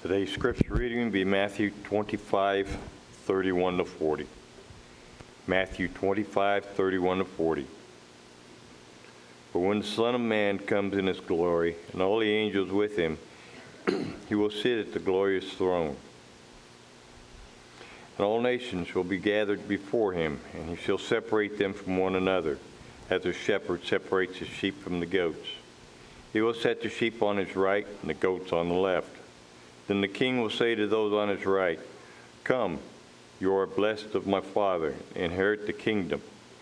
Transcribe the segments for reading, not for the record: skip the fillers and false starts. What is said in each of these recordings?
Today's scripture reading will be Matthew 25, 31 to 40. Matthew 25, 31 to 40. But when the Son of Man comes in his glory, and all the angels with him, he will sit at the glorious throne. And all nations will be gathered before him, and he shall separate them from one another, as a shepherd separates his sheep from the goats. He will set the sheep on his right, and the goats on the left. Then the king will say to those on his right, "Come, you are blessed of my Father, inherit the kingdom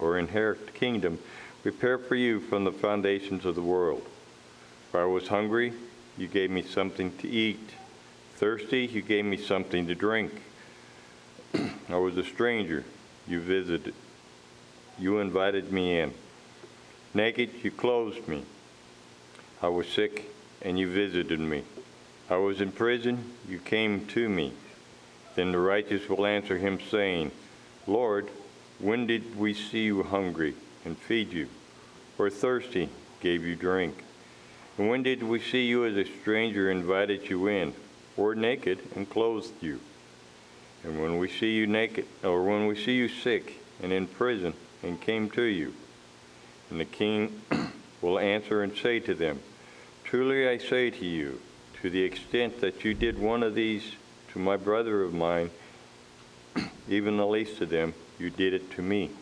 prepared for you from the foundations of the world. For I was hungry, you gave me something to eat. Thirsty, you gave me something to drink. I was a stranger, you visited. You invited me in. Naked, you clothed me. I was sick, and you visited me. I was in prison, you came to me." Then the righteous will answer him, saying, "Lord, when did we see you hungry and feed you, or thirsty, gave you drink? And when did we see you as a stranger, invited you in, or naked and clothed you? And when we see you naked, or when we see you sick and in prison and came to you?" And the king will answer and say to them, "Truly I say to you, to the extent that you did one of these to my brother of mine, even the least of them, you did it to me."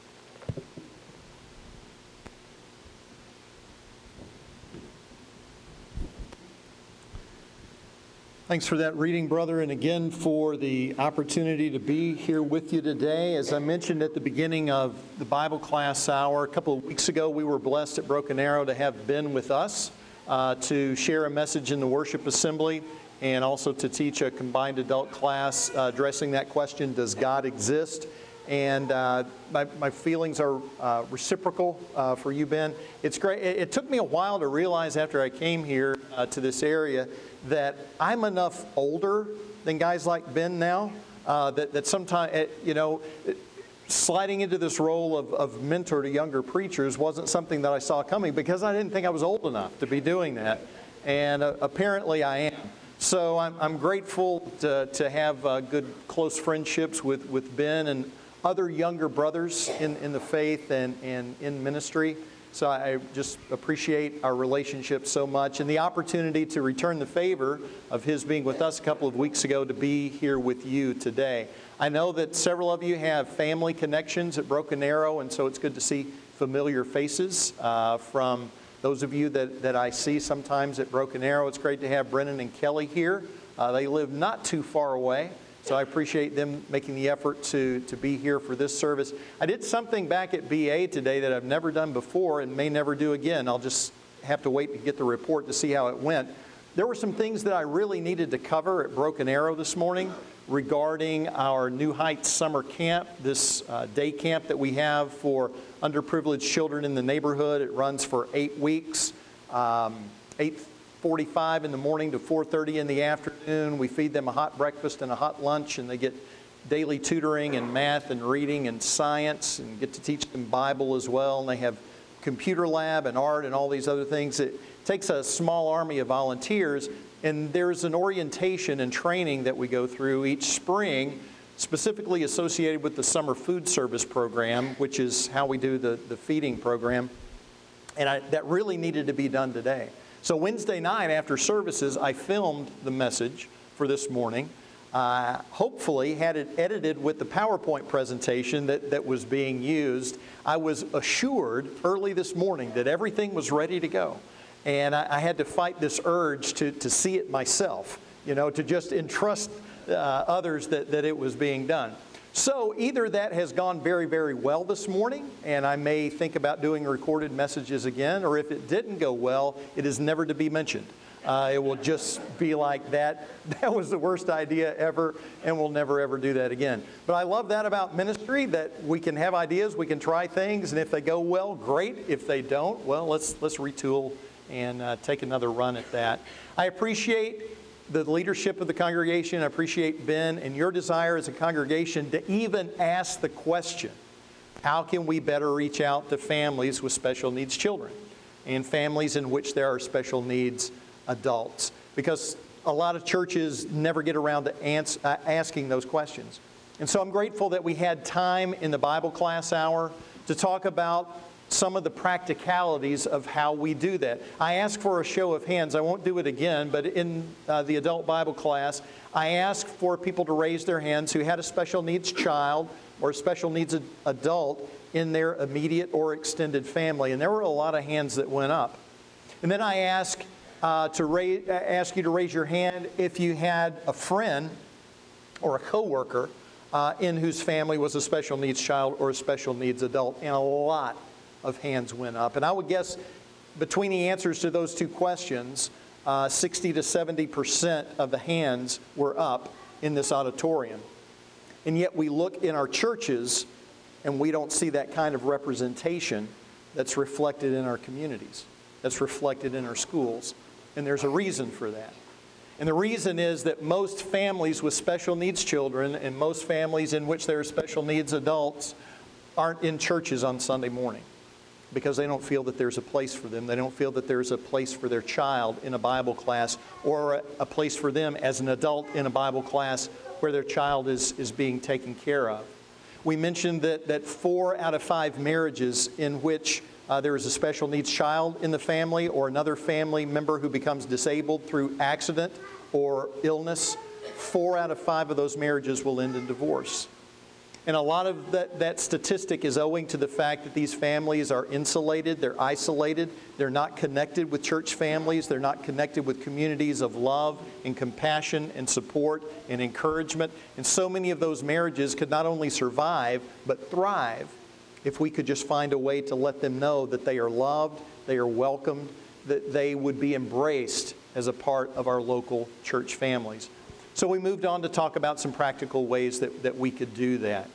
Thanks for that reading, brother, and again for the opportunity to be here with you today. As I mentioned at the beginning of the Bible class hour, a couple of weeks ago, we were blessed at Broken Arrow to have Ben with us to share a message in the worship assembly and also to teach a combined adult class addressing that question, does God exist? And my feelings are reciprocal for you, Ben. It's great. It took me a while to realize after I came here to this area that I'm enough older than guys like Ben now that sometimes, sliding into this role of mentor to younger preachers wasn't something that I saw coming because I didn't think I was old enough to be doing that. And apparently I am. So I'm grateful to have good, close friendships with Ben and other younger brothers in the faith and in ministry. So I just appreciate our relationship so much and the opportunity to return the favor of his being with us a couple of weeks ago to be here with you today. I know that several of you have family connections at Broken Arrow, and so it's good to see familiar faces from those of you that I see sometimes at Broken Arrow. It's great to have Brennan and Kelly here. They live not too far away. So I appreciate them making the effort to be here for this service. I did something back at BA today that I've never done before and may never do again. I'll just have to wait to get the report to see how it went. There were some things that I really needed to cover at Broken Arrow this morning regarding our New Heights summer camp, this day camp that we have for underprivileged children in the neighborhood. It runs for 8 weeks, 8:45 in the morning to 4:30 in the afternoon. We feed them a hot breakfast and a hot lunch, and they get daily tutoring in math and reading and science, and get to teach them Bible as well. And they have computer lab and art and all these other things. It takes a small army of volunteers, and there's an orientation and training that we go through each spring, specifically associated with the summer food service program, which is how we do the feeding program. And that really needed to be done today. So Wednesday night after services, I filmed the message for this morning. Hopefully had it edited with the PowerPoint presentation that was being used. I was assured early this morning that everything was ready to go. And I had to fight this urge to see it myself, to just entrust others that it was being done. So either that has gone very, very well this morning, and I may think about doing recorded messages again, or if it didn't go well, it is never to be mentioned. It will just be like that. That was the worst idea ever, and we'll never, ever do that again. But I love that about ministry, that we can have ideas, we can try things, and if they go well, great. If they don't, well, let's retool and take another run at that. I appreciate the leadership of the congregation. I appreciate Ben and your desire as a congregation to even ask the question, how can we better reach out to families with special needs children and families in which there are special needs adults? Because a lot of churches never get around to asking those questions. And so I'm grateful that we had time in the Bible class hour to talk about some of the practicalities of how we do that. I asked for a show of hands. I won't do it again, but in the adult Bible class, I asked for people to raise their hands who had a special needs child or a special needs adult in their immediate or extended family. And there were a lot of hands that went up. And then I asked ask you to raise your hand if you had a friend or a coworker in whose family was a special needs child or a special needs adult. And a lot of hands went up. And I would guess between the answers to those two questions, 60 to 70% of the hands were up in this auditorium. And yet we look in our churches and we don't see that kind of representation that's reflected in our communities, that's reflected in our schools. And there's a reason for that. And the reason is that most families with special needs children and most families in which there are special needs adults aren't in churches on Sunday morning because they don't feel that there's a place for them. They don't feel that there's a place for their child in a Bible class or a place for them as an adult in a Bible class where their child is being taken care of. We mentioned that 4 out of 5 marriages in which there is a special needs child in the family or another family member who becomes disabled through accident or illness, 4 out of 5 of those marriages will end in divorce. And a lot of that statistic is owing to the fact that these families are insulated, they're isolated, they're not connected with church families, they're not connected with communities of love and compassion and support and encouragement. And so many of those marriages could not only survive, but thrive if we could just find a way to let them know that they are loved, they are welcomed, that they would be embraced as a part of our local church families. So we moved on to talk about some practical ways that we could do that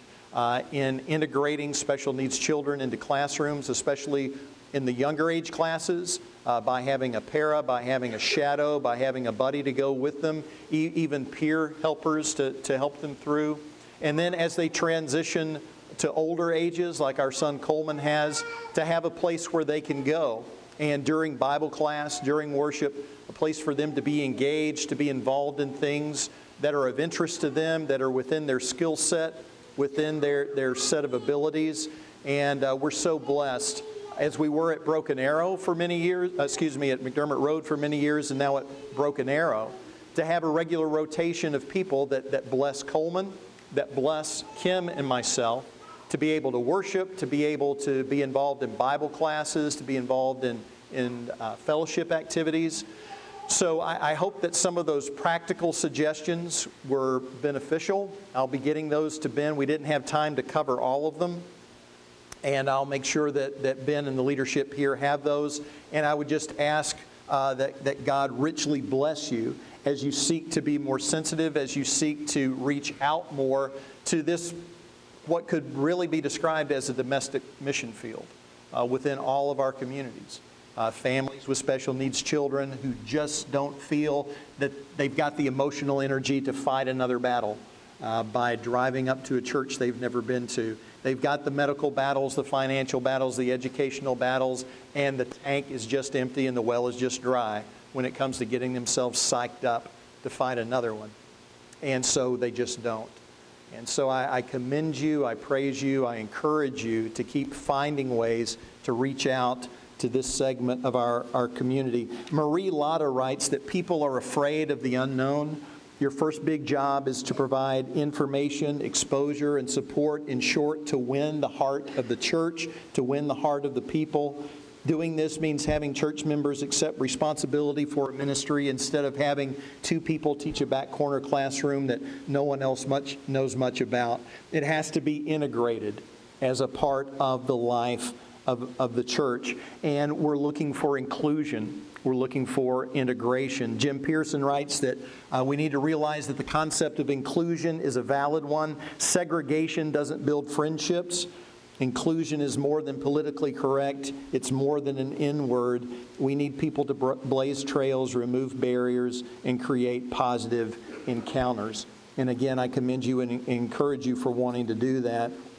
in integrating special needs children into classrooms, especially in the younger age classes, by having a para, by having a shadow, by having a buddy to go with them, even peer helpers to help them through. And then as they transition to older ages, like our son Coleman has, to have a place where they can go. And during Bible class, during worship, a place for them to be engaged, to be involved in things that are of interest to them, that are within their skill set, within their set of abilities. And we're so blessed, as we were at Broken Arrow for many years, at McDermott Road for many years, and now at Broken Arrow, to have a regular rotation of people that bless Coleman, that bless Kim and myself, to be able to worship, to be able to be involved in Bible classes, to be involved in fellowship activities. So I hope that some of those practical suggestions were beneficial. I'll be getting those to Ben. We didn't have time to cover all of them. And I'll make sure that Ben and the leadership here have those. And I would just ask that God richly bless you as you seek to be more sensitive, as you seek to reach out more to this, what could really be described as a domestic mission field within all of our communities. Families with special needs children who just don't feel that they've got the emotional energy to fight another battle by driving up to a church they've never been to. They've got the medical battles, the financial battles, the educational battles, and the tank is just empty and the well is just dry when it comes to getting themselves psyched up to fight another one. And so they just don't. And so I commend you, I praise you, I encourage you to keep finding ways to reach out to this segment of our community. Marie Lotta writes that people are afraid of the unknown. Your first big job is to provide information, exposure, and support, in short, to win the heart of the church, to win the heart of the people. Doing this means having church members accept responsibility for a ministry instead of having 2 people teach a back corner classroom that no one else knows much about. It has to be integrated as a part of the life of the church. And we're looking for inclusion. We're looking for integration. Jim Pearson writes that we need to realize that the concept of inclusion is a valid one. Segregation doesn't build friendships. Inclusion is more than politically correct. It's more than an N-word. We need people to blaze trails, remove barriers, and create positive encounters. And again, I commend you and encourage you for wanting to do that.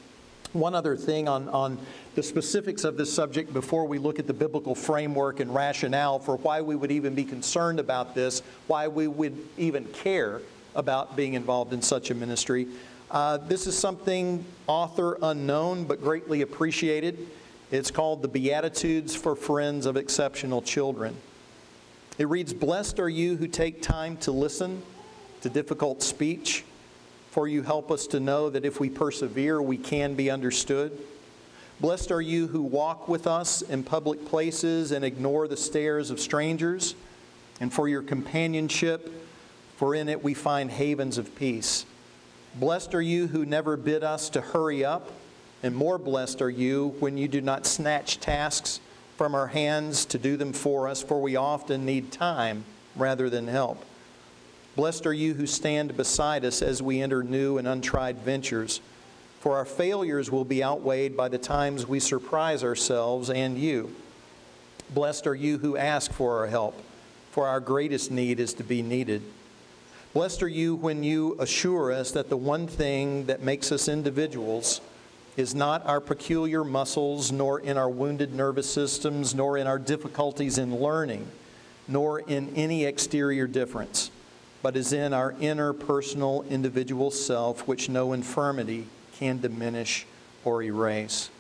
One other thing on the specifics of this subject before we look at the biblical framework and rationale for why we would even be concerned about this, why we would even care about being involved in such a ministry. This is something author unknown but greatly appreciated. It's called The Beatitudes for Friends of Exceptional Children. It reads, "Blessed are you who take time to listen to difficult speech, for you help us to know that if we persevere, we can be understood. Blessed are you who walk with us in public places and ignore the stares of strangers, and for your companionship, for in it we find havens of peace. Blessed are you who never bid us to hurry up, and more blessed are you when you do not snatch tasks from our hands to do them for us, for we often need time rather than help. Blessed are you who stand beside us as we enter new and untried ventures, for our failures will be outweighed by the times we surprise ourselves and you. Blessed are you who ask for our help, for our greatest need is to be needed. Blessed are you when you assure us that the one thing that makes us individuals is not our peculiar muscles, nor in our wounded nervous systems, nor in our difficulties in learning, nor in any exterior difference, but is in our inner personal individual self, which no infirmity can diminish or erase."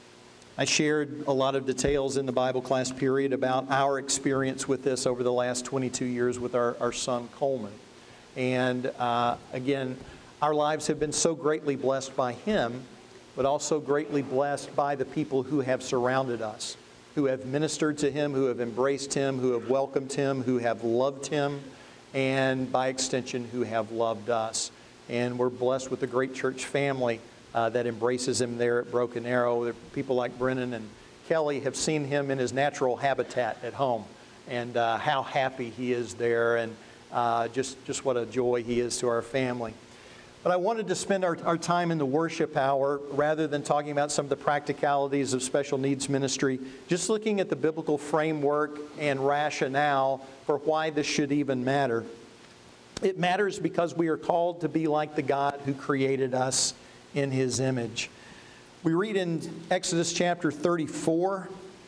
I shared a lot of details in the Bible class period about our experience with this over the last 22 years with our son Coleman. And again, our lives have been so greatly blessed by him, but also greatly blessed by the people who have surrounded us, who have ministered to him, who have embraced him, who have welcomed him, who have loved him, and by extension, who have loved us. And we're blessed with a great church family that embraces him there at Broken Arrow. People like Brennan and Kelly have seen him in his natural habitat at home, and how happy he is there, and just what a joy he is to our family. But I wanted to spend our time in the worship hour, rather than talking about some of the practicalities of special needs ministry, just looking at the biblical framework and rationale for why this should even matter. It matters because we are called to be like the God who created us in His image. We read in Exodus chapter 34,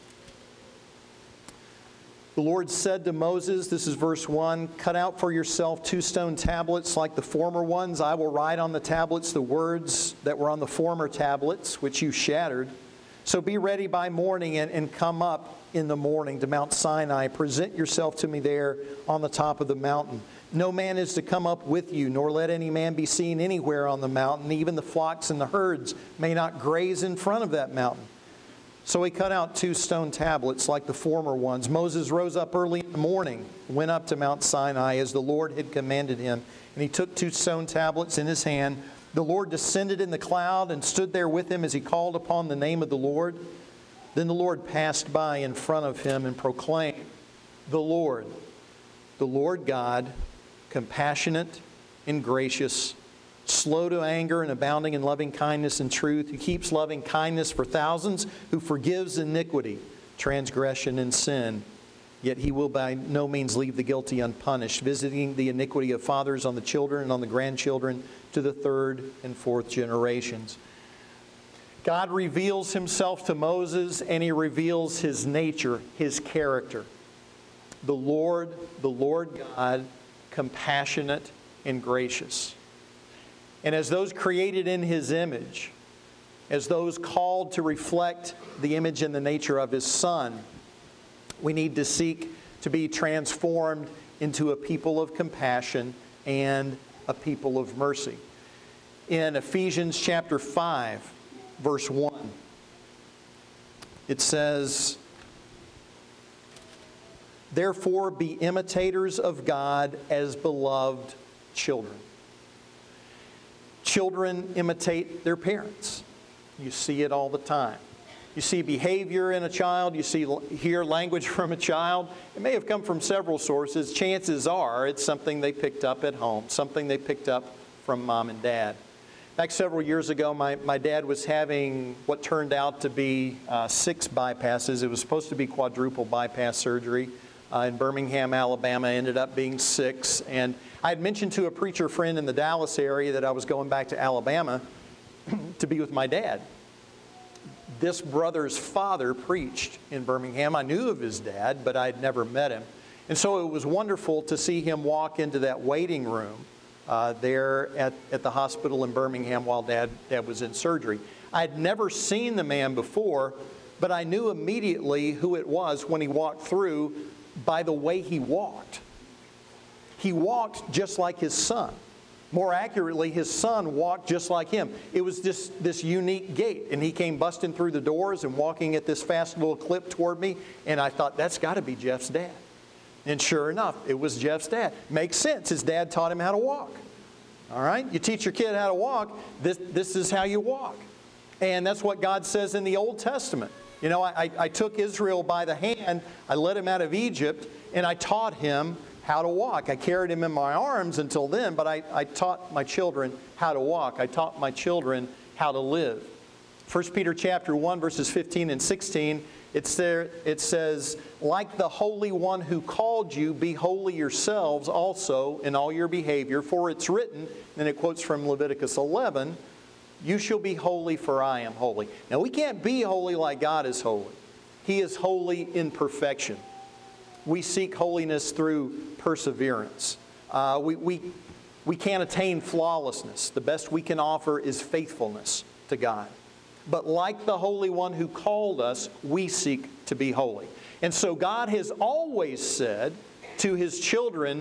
"The Lord said to Moses," this is verse 1, "Cut out for yourself 2 stone tablets like the former ones. I will write on the tablets the words that were on the former tablets, which you shattered. So be ready by morning and come up in the morning to Mount Sinai. Present yourself to me there on the top of the mountain. No man is to come up with you, nor let any man be seen anywhere on the mountain. Even the flocks and the herds may not graze in front of that mountain." So he cut out 2 stone tablets like the former ones. Moses rose up early in the morning, went up to Mount Sinai as the Lord had commanded him, and he took 2 stone tablets in his hand. The Lord descended in the cloud and stood there with him as he called upon the name of the Lord. Then the Lord passed by in front of him and proclaimed, the Lord God, compassionate and gracious, slow to anger and abounding in loving kindness and truth, who keeps loving kindness for thousands, who forgives iniquity, transgression, and sin. Yet he will by no means leave the guilty unpunished, visiting the iniquity of fathers on the children and on the grandchildren to the 3rd and 4th generations. God reveals Himself to Moses, and He reveals His nature, His character. The Lord God, compassionate and gracious. And as those created in His image, as those called to reflect the image and the nature of His Son, we need to seek to be transformed into a people of compassion and a people of mercy. In Ephesians chapter 5, verse 1, it says, "Therefore be imitators of God as beloved children." Children imitate their parents. You see it all the time. You see behavior in a child. You hear language from a child. It may have come from several sources. Chances are it's something they picked up at home, something they picked up from mom and dad. In fact, several years ago, my dad was having what turned out to be 6 bypasses. It was supposed to be quadruple bypass surgery in Birmingham, Alabama. It ended up being 6. And I had mentioned to a preacher friend in the Dallas area that I was going back to Alabama to be with my dad. this brother's father preached in Birmingham. I knew of his dad, but I'd never met him. And so it was wonderful to see him walk into that waiting room there at the hospital in Birmingham while Dad was in surgery. I'd never seen the man before, but I knew immediately who it was when he walked through by the way he walked. He walked just like his son. More accurately, his son walked just like him. It was this unique gait, and he came busting through the doors and walking at this fast little clip toward me, and I thought, that's got to be Jeff's dad. And sure enough, it was Jeff's dad. Makes sense. His dad taught him how to walk. All right? You teach your kid how to walk, this is how you walk. And that's what God says in the Old Testament. You know, I took Israel by the hand, I led him out of Egypt, and I taught him how to walk. I carried him in my arms until then, but I taught my children how to walk. I taught my children how to live. 1 Peter chapter 1, verses 15 and 16, it says, like the Holy One who called you, be holy yourselves also in all your behavior, for it's written, and it quotes from Leviticus 11, you shall be holy, for I am holy. Now, we can't be holy like God is holy. He is holy in perfection. We seek holiness through perseverance. We can't attain flawlessness. The best we can offer is faithfulness to God. But like the Holy One who called us, we seek to be holy. And so God has always said to His children,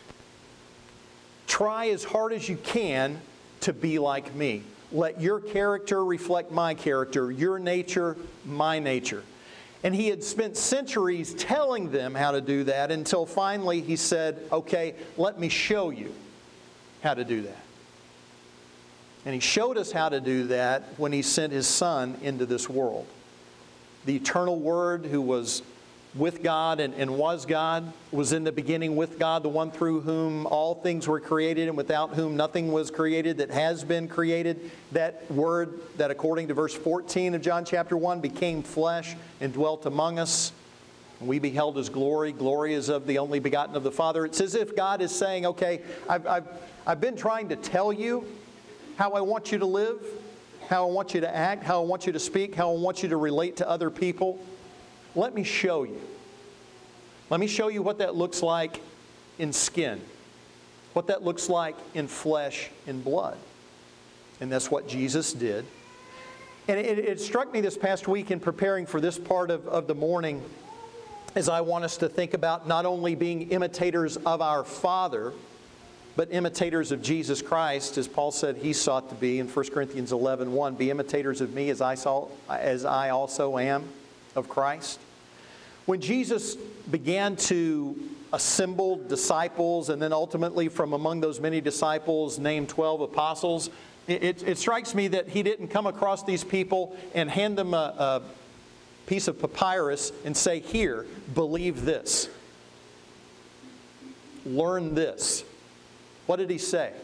try as hard as you can to be like me. Let your character reflect my character, your nature, my nature. And He had spent centuries telling them how to do that until finally He said, okay, let me show you how to do that. And He showed us how to do that when He sent His Son into this world. The eternal Word who was with God and was God, was in the beginning with God, the one through whom all things were created and without whom nothing was created that has been created. That Word that, according to verse 14 of John chapter 1, became flesh and dwelt among us. And we beheld His glory. Glory is of the only begotten of the Father. It's as if God is saying, okay, I've been trying to tell you how I want you to live, how I want you to act, how I want you to speak, how I want you to relate to other people. Let me show you. Let me show you what that looks like in skin, what that looks like in flesh and blood. And that's what Jesus did. And it struck me this past week in preparing for this part of the morning, as I want us to think about not only being imitators of our Father, but imitators of Jesus Christ, as Paul said He sought to be in 1 Corinthians 11:1, be imitators of me as I also am of Christ. When Jesus began to assemble disciples and then ultimately from among those many disciples named 12 apostles, it strikes me that He didn't come across these people and hand them a piece of papyrus and say, here, believe this. Learn this. What did He say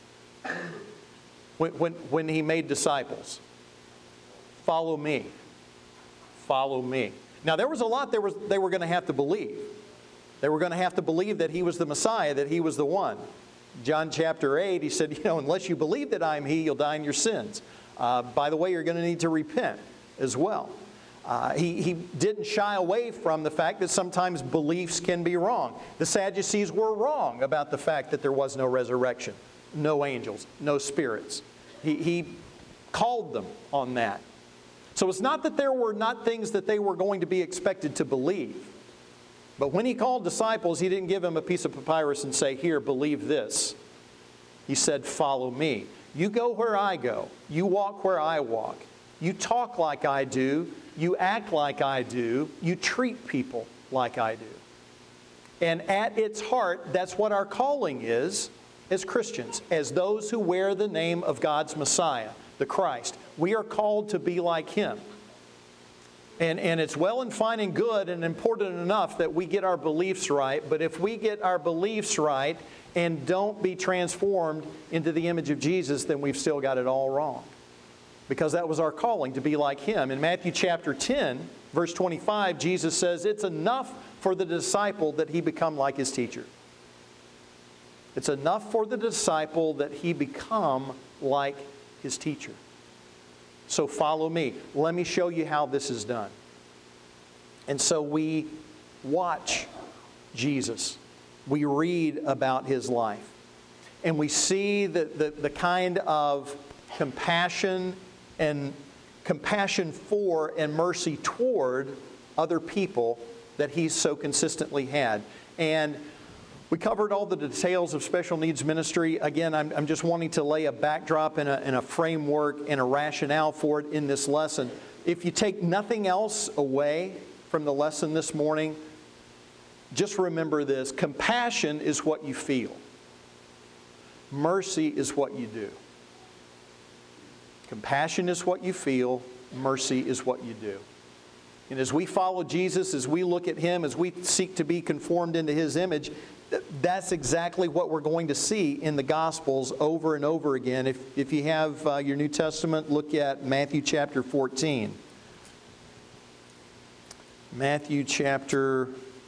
when He made disciples? Follow me. Follow me. Now, there was a lot they were going to have to believe. They were going to have to believe that He was the Messiah, that He was the one. John chapter 8, He said, unless you believe that I am He, you'll die in your sins. By the way, you're going to need to repent as well. He didn't shy away from the fact that sometimes beliefs can be wrong. The Sadducees were wrong about the fact that there was no resurrection, no angels, no spirits. He called them on that. So it's not that there were not things that they were going to be expected to believe. But when He called disciples, He didn't give them a piece of papyrus and say, here, believe this. He said, follow me. You go where I go. You walk where I walk. You talk like I do. You act like I do. You treat people like I do. And at its heart, that's what our calling is as Christians, as those who wear the name of God's Messiah, the Christ. We are called to be like Him. And it's well and fine and good and important enough that we get our beliefs right, but if we get our beliefs right and don't be transformed into the image of Jesus, then we've still got it all wrong. Because that was our calling, to be like Him. In Matthew chapter 10, verse 25, Jesus says, it's enough for the disciple that he become like his teacher. It's enough for the disciple that he become like his teacher. So follow me. Let me show you how this is done. And so we watch Jesus. We read about His life. And we see the kind of compassion for and mercy toward other people that He's so consistently had. And we covered all the details of special needs ministry. Again, I'm just wanting to lay a backdrop and a framework and a rationale for it in this lesson. If you take nothing else away from the lesson this morning, just remember this: compassion is what you feel. Mercy is what you do. Compassion is what you feel. Mercy is what you do. And as we follow Jesus, as we look at Him, as we seek to be conformed into His image, that's exactly what we're going to see in the Gospels over and over again. If you have your New Testament, look at Matthew chapter 14. Matthew chapter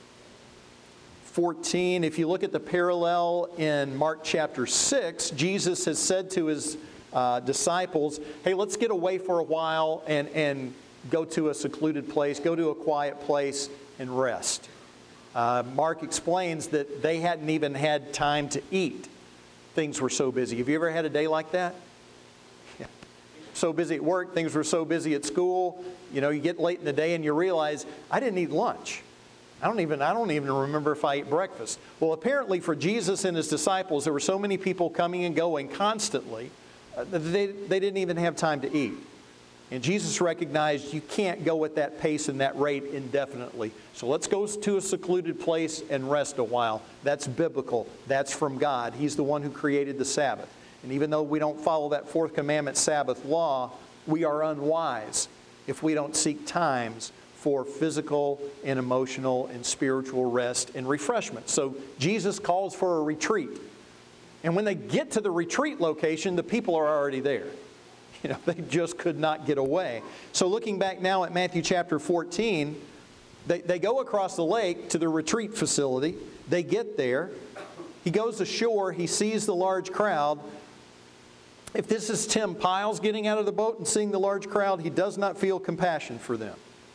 14. If you look at the parallel in Mark chapter 6, Jesus has said to His disciples, hey, let's get away for a while and go to a secluded place, go to a quiet place and rest. Mark explains that they hadn't even had time to eat. Things were so busy. Have you ever had a day like that? Yeah. So busy at work, things were so busy at school. You know, you get late in the day and you realize, I didn't eat lunch. I don't even remember if I ate breakfast. Well, apparently for Jesus and His disciples, there were so many people coming and going constantly, they didn't even have time to eat. And Jesus recognized you can't go at that pace and that rate indefinitely. So let's go to a secluded place and rest a while. That's biblical. That's from God. He's the one who created the Sabbath. And even though we don't follow that fourth commandment Sabbath law, we are unwise if we don't seek times for physical and emotional and spiritual rest and refreshment. So Jesus calls for a retreat. And when they get to the retreat location, the people are already there. You know, they just could not get away. So looking back now at Matthew chapter 14, they go across the lake to the retreat facility. They get there. He goes ashore. He sees the large crowd. If this is Tim Piles getting out of the boat and seeing the large crowd, he does not feel compassion for them.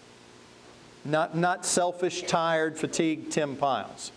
Not selfish, tired, fatigued Tim Piles.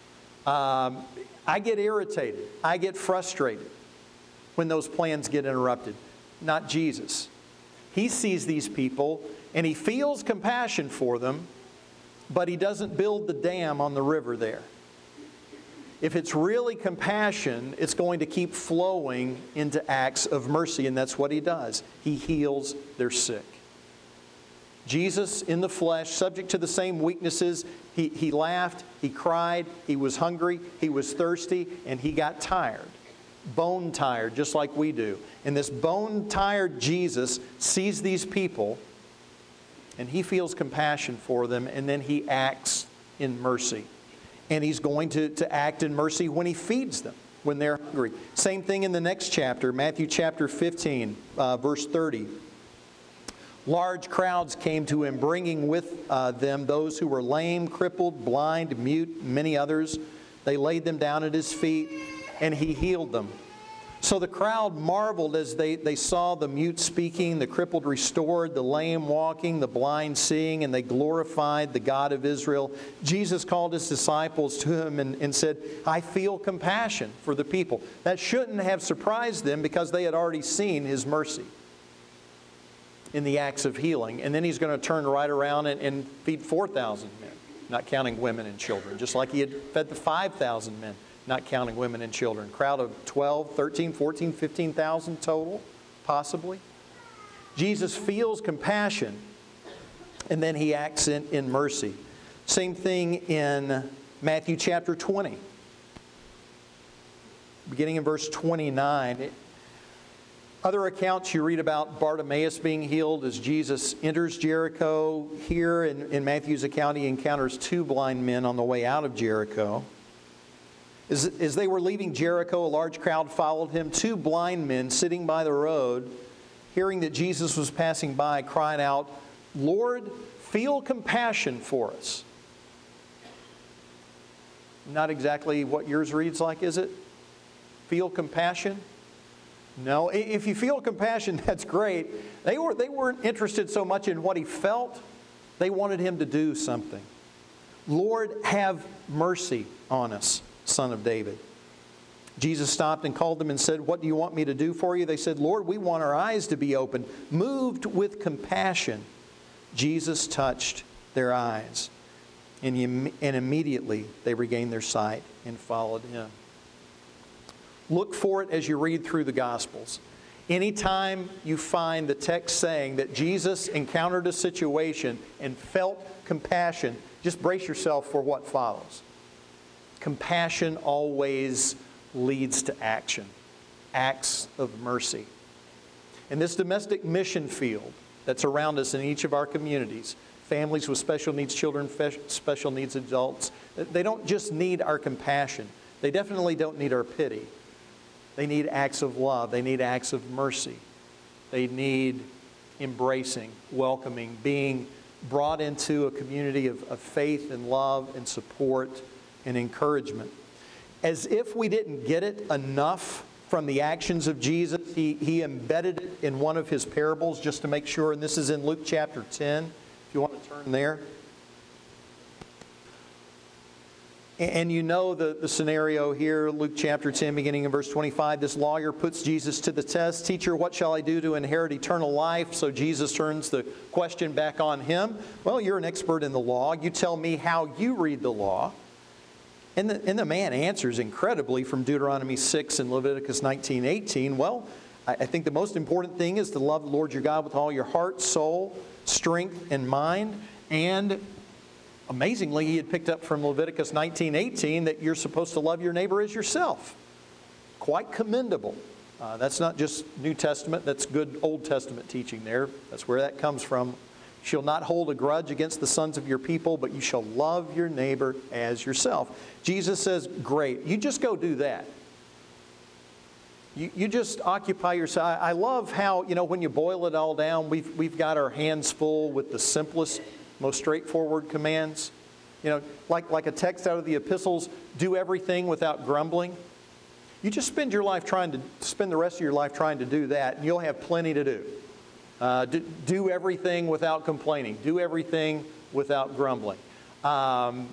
I get irritated. I get frustrated when those plans get interrupted. Not Jesus. He sees these people and He feels compassion for them, but He doesn't build the dam on the river there. If it's really compassion, it's going to keep flowing into acts of mercy, and that's what He does. He heals their sick. Jesus in the flesh, subject to the same weaknesses, he laughed, He cried, He was hungry, He was thirsty, and He got tired. Bone tired, just like we do. And this bone tired Jesus sees these people and He feels compassion for them, and then He acts in mercy. And He's going to act in mercy when He feeds them, when they're hungry. Same thing in the next chapter, Matthew chapter 15, verse 30. Large crowds came to Him, bringing with them those who were lame, crippled, blind, mute, many others. They laid them down at His feet, and He healed them. So the crowd marveled as they saw the mute speaking, the crippled restored, the lame walking, the blind seeing, and they glorified the God of Israel. Jesus called His disciples to Him and said, I feel compassion for the people. That shouldn't have surprised them because they had already seen His mercy in the acts of healing. And then He's going to turn right around and feed 4,000 men, not counting women and children, just like He had fed the 5,000 men. Not counting women and children. Crowd of 12, 13, 14, 15,000 total, possibly. Jesus feels compassion, and then He acts in mercy. Same thing in Matthew chapter 20. Beginning in verse 29. Other accounts you read about Bartimaeus being healed as Jesus enters Jericho. Here in Matthew's account, He encounters two blind men on the way out of Jericho. As they were leaving Jericho, a large crowd followed Him. Two blind men sitting by the road, hearing that Jesus was passing by, cried out, Lord, feel compassion for us. Not exactly what yours reads like, is it? Feel compassion? No, if you feel compassion, that's great. They weren't interested so much in what he felt. They wanted him to do something. Lord, have mercy on us, Son of David. Jesus stopped and called them and said, what do you want me to do for you? They said, Lord, we want our eyes to be opened. Moved with compassion, Jesus touched their eyes. And immediately they regained their sight and followed him. Look for it as you read through the Gospels. Anytime you find the text saying that Jesus encountered a situation and felt compassion, just brace yourself for what follows. Compassion always leads to action, acts of mercy. In this domestic mission field that's around us in each of our communities, families with special needs children, special needs adults, they don't just need our compassion. They definitely don't need our pity. They need acts of love. They need acts of mercy. They need embracing, welcoming, being brought into a community of faith and love and support and encouragement. As if we didn't get it enough from the actions of Jesus, he embedded it in one of his parables just to make sure, and this is in Luke chapter 10, if you want to turn there. And you know the scenario here, Luke chapter 10, beginning in verse 25. This lawyer puts Jesus to the test. Teacher, what shall I do to inherit eternal life? So Jesus turns the question back on him. Well, you're an expert in the law. You tell me how you read the law. And the man answers incredibly from Deuteronomy 6 and Leviticus 19:18. Well, I think the most important thing is to love the Lord your God with all your heart, soul, strength, and mind. And amazingly, he had picked up from Leviticus 19:18 that you're supposed to love your neighbor as yourself. Quite commendable. That's not just New Testament, that's good Old Testament teaching there. That's where that comes from. You shall not hold a grudge against the sons of your people, but you shall love your neighbor as yourself. Jesus says, great, you just go do that. You just occupy yourself. I love how, when you boil it all down, we've got our hands full with the simplest, most straightforward commands. Like a text out of the epistles, do everything without grumbling. You just spend the rest of your life trying to do that, and you'll have plenty to do. Do everything without complaining. Do everything without grumbling. Some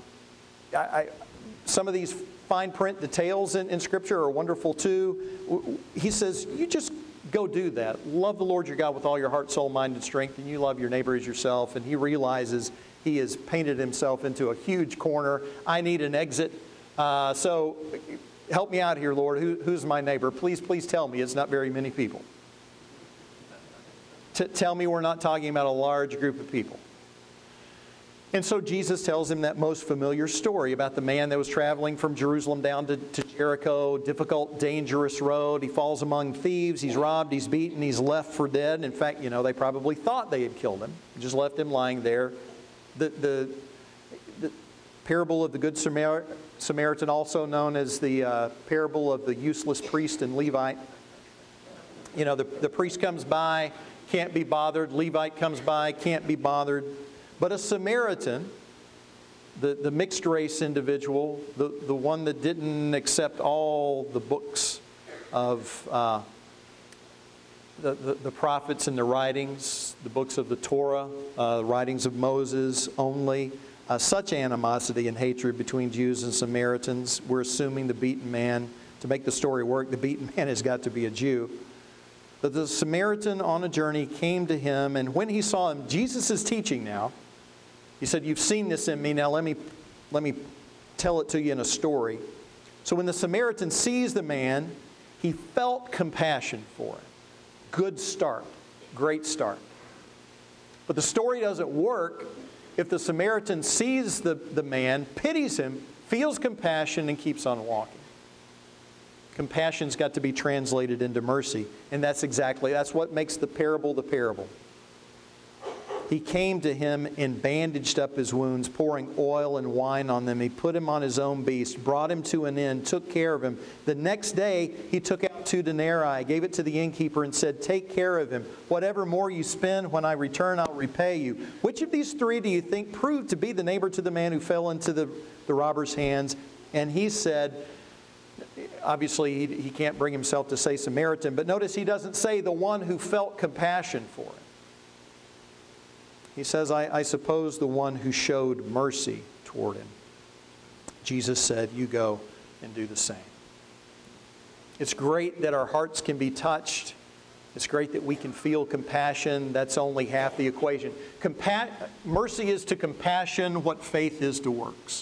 of these fine print details in Scripture are wonderful too. He says, you just go do that. Love the Lord your God with all your heart, soul, mind, and strength, and you love your neighbor as yourself. And he realizes he has painted himself into a huge corner. I need an exit. So help me out here, Lord. Who's my neighbor? Please tell me. It's not very many people. Tell me we're not talking about a large group of people. And so Jesus tells him that most familiar story about the man that was traveling from Jerusalem down to Jericho, difficult, dangerous road. He falls among thieves, he's robbed, he's beaten, he's left for dead. In fact, they probably thought they had killed him. Just left him lying there. The parable of the Good Samaritan, also known as the parable of the useless priest and Levite. The priest comes by, can't be bothered. Levite comes by, can't be bothered. But a Samaritan, the mixed race individual, the one that didn't accept all the books of the prophets and the writings, the books of the Torah, the writings of Moses only, such animosity and hatred between Jews and Samaritans. We're assuming the beaten man, to make the story work, the beaten man has got to be a Jew. But the Samaritan on a journey came to him, and when he saw him, Jesus is teaching now. He said, you've seen this in me, now let me tell it to you in a story. So when the Samaritan sees the man, he felt compassion for him. Good start. Great start. But the story doesn't work if the Samaritan sees the man, pities him, feels compassion, and keeps on walking. Compassion's got to be translated into mercy. And that's what makes the parable the parable. He came to him and bandaged up his wounds, pouring oil and wine on them. He put him on his own beast, brought him to an inn, took care of him. The next day, he took out 2 denarii, gave it to the innkeeper, and said, take care of him. Whatever more you spend, when I return, I'll repay you. Which of these 3 do you think proved to be the neighbor to the man who fell into the robber's hands? And he said, Obviously, he can't bring himself to say Samaritan, but notice he doesn't say the one who felt compassion for him. He says, I suppose the one who showed mercy toward him. Jesus said, you go and do the same. It's great that our hearts can be touched. It's great that we can feel compassion. That's only half the equation. Mercy is to compassion what faith is to works.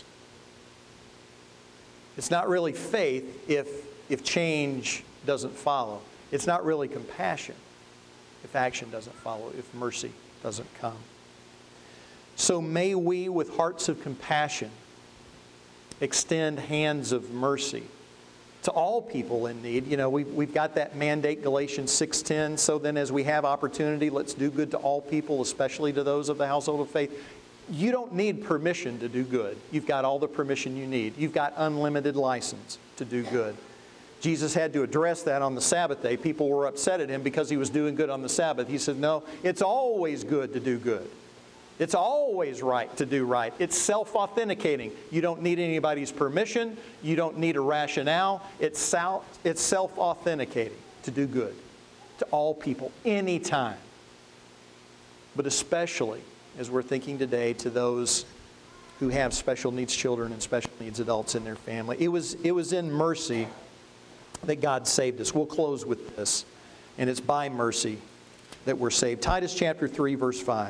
It's not really faith if change doesn't follow. It's not really compassion if action doesn't follow, if mercy doesn't come. So may we, with hearts of compassion, extend hands of mercy to all people in need. You know, we've got that mandate, Galatians 6:10. So then as we have opportunity, let's do good to all people, especially to those of the household of faith. You don't need permission to do good. You've got all the permission you need. You've got unlimited license to do good. Jesus had to address that on the Sabbath day. People were upset at him because he was doing good on the Sabbath. He said, no, it's always good to do good. It's always right to do right. It's self-authenticating. You don't need anybody's permission. You don't need a rationale. It's self-authenticating to do good to all people, anytime. But especially, as we're thinking today, to those who have special needs children and special needs adults in their family. It was in mercy that God saved us. We'll close with this. And it's by mercy that we're saved. Titus chapter 3, verse 5.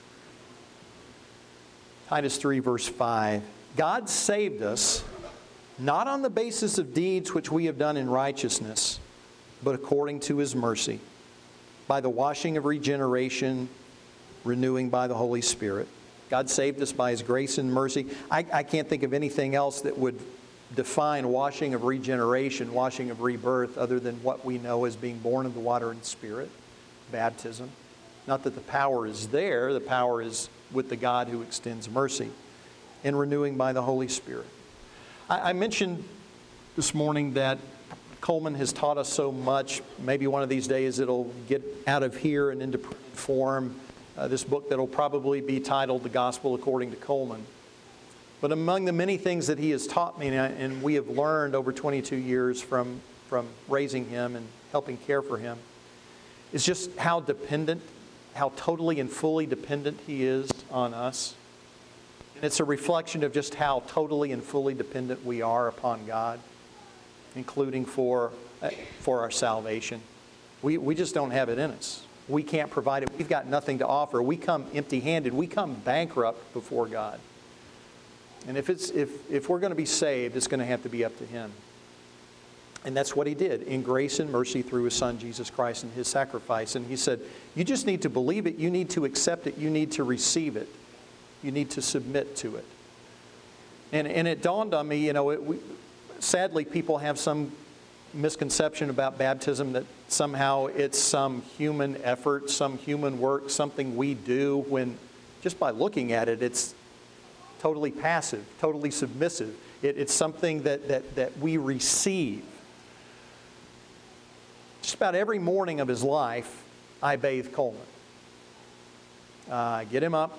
Titus 3, verse 5. God saved us not on the basis of deeds which we have done in righteousness, but according to His mercy, by the washing of regeneration, renewing by the Holy Spirit. God saved us by His grace and mercy. I can't think of anything else that would define washing of regeneration, washing of rebirth, other than what we know as being born of the water and Spirit, baptism. Not that the power is there, the power is with the God who extends mercy, and renewing by the Holy Spirit. I mentioned this morning that Coleman has taught us so much. Maybe one of these days it'll get out of here and into print form. This book that will probably be titled The Gospel According to Coleman. But among the many things that he has taught me, and we have learned over 22 years from raising him and helping care for him, is just how dependent, how totally and fully dependent he is on us. And it's a reflection of just how totally and fully dependent we are upon God, including for our salvation. We just don't have it in us. We can't provide it. We've got nothing to offer. We come empty-handed. We come bankrupt before God. And if we're going to be saved, it's going to have to be up to Him. And that's what He did in grace and mercy through His Son, Jesus Christ, and His sacrifice. And He said, you just need to believe it. You need to accept it. You need to receive it. You need to submit to it. And it dawned on me, sadly, people have some misconception about baptism that somehow it's some human effort, some human work, something we do, when just by looking at it, it's totally passive, totally submissive. It's something that we receive. Just about every morning of his life, I bathe Coleman. I get him up,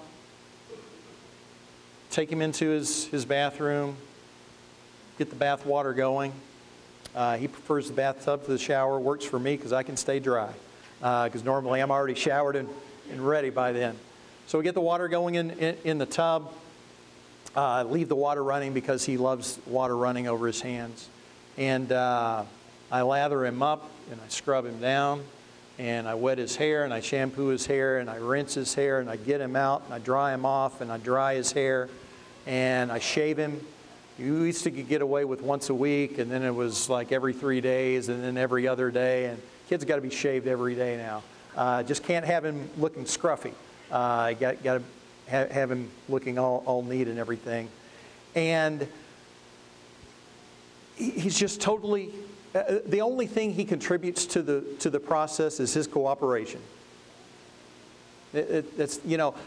take him into his bathroom, get the bath water going. He prefers the bathtub to the shower. Works for me because I can stay dry. Because normally I'm already showered and ready by then. So we get the water going in the tub. Leave the water running because he loves water running over his hands. And I lather him up and I scrub him down. And I wet his hair and I shampoo his hair and I rinse his hair and I get him out and I dry him off and I dry his hair and I shave him. You used to get away with once a week, and then it was like every 3 days, and then every other day. And kids got to be shaved every day now. Just can't have him looking scruffy. Got to have him looking all neat and everything. And he's just totally. The only thing he contributes to the process is his cooperation. It's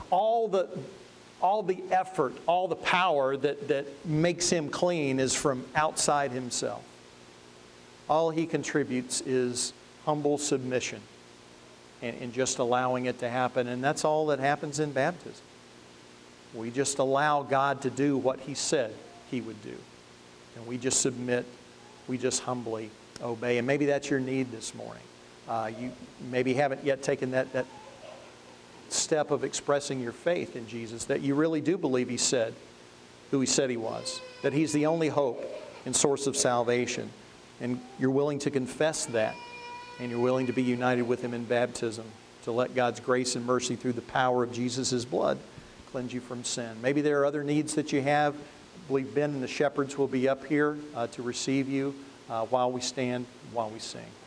all the effort, all the power that makes him clean is from outside himself. All he contributes is humble submission and just allowing it to happen. And that's all that happens in baptism. We just allow God to do what He said He would do. And we just submit we just humbly obey. And maybe that's your need this morning. You maybe haven't yet taken that step of expressing your faith in Jesus, that you really do believe He said who He said He was, that He's the only hope and source of salvation. And you're willing to confess that, and you're willing to be united with Him in baptism, to let God's grace and mercy through the power of Jesus' blood cleanse you from sin. Maybe there are other needs that you have. I believe Ben and the shepherds will be up here to receive you while we stand, while we sing.